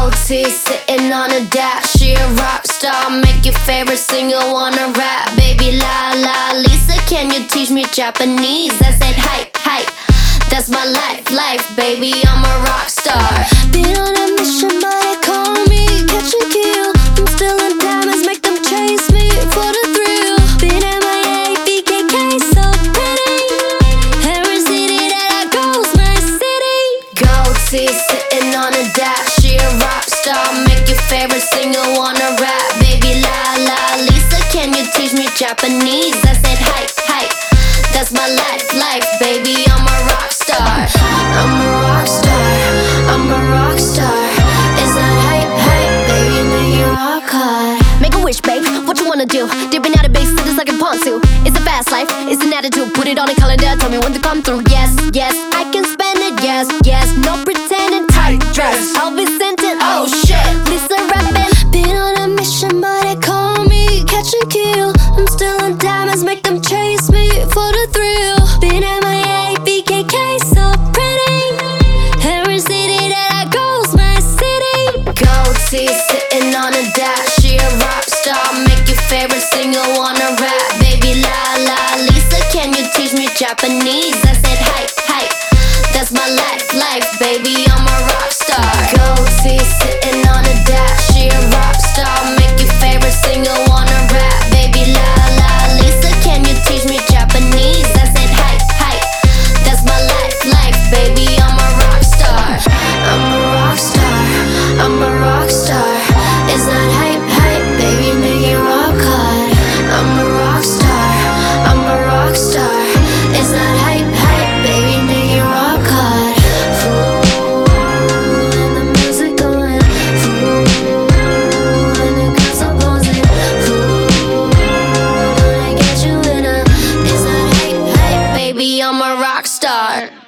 Goatee sitting on a dash. She a rock star, make your favorite singer wanna rap. Baby la la Lisa, can you teach me Japanese? I said hype, hype, that's my life, baby, I'm a rock star. Been on a mission, but they call me catch and kill. I'm still in diamonds, make them chase me for the thrill. Been MIA, BKK, so pretty. Every city that I go's my city. Goatee sitting on a dash. She a rock star, make your favorite singer wanna rap. Baby la la Lisa, can you teach me Japanese? I said hype, hype, that's my life, baby, I'm a rock star. I'm a rock star, I'm a rock star. Is that hype, hype, baby, make it rock hard. Make a wish, babe, what you wanna do? Dipping out of base cities like a ponzu. It's a fast life, it's an attitude. Put it on a calendar, tell me when to come through. Yes, yes, I can spend it, yes, yes. No pretending, tight dress, I'll be sent it, oh shit. Lisa rapping. Been on a mission, but they call me catch and kill. I'm still in diamonds, make them chase me for the thrill. Been MIA, BKK, so pretty. Every city that I go's my city. Goatee sitting on a dash. She a rock star, make your favorite singer wanna rap. Baby la la Lisa, can you teach me Japanese? I said hype, hype, that's my life, baby, I'm a rock star. Goatee sitting on a dash. She a rock star, make your favorite singer wanna rap. Baby la la Lisa, can you teach me Japanese? I said hype, hype, that's my life, baby, I'm a rock star. I'm a rock star, I'm a rock star. Is that hype, hype, baby, make it rock hard. I'm a rock star, I'm a rock star. Is that hype, hype, baby, make it rock hard. Fool, and the music going. Fool, and the girls are posing. Fool, gonna get you in a. Is that hype, hype, baby, I'm a rock star.